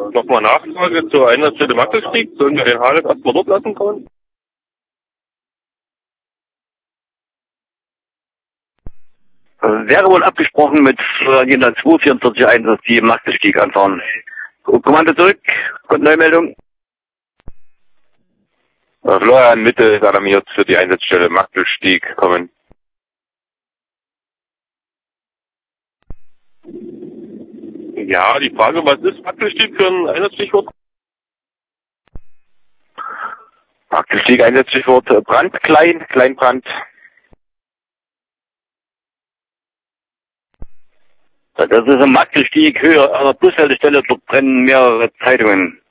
Nochmal Nachfrage zur Einsatzstelle Mackelstieg. Sollen wir den Halep erstmal dort lassen können? Wäre wohl abgesprochen mit Florian 244 dass die Mackelstieg anfahren. Kommando zurück, kommt Neumeldung. Florian Mitte ist alarmiert für die Einsatzstelle Mackelstieg kommen. Ja, die Frage, was ist Mackelstieg für ein Einsatzstichwort? Mackelstieg Einsatzstichwort Brand, Kleinbrand. Das ist ein Mackelstieg höher an der Bushaltestelle, dort brennen mehrere Zeitungen.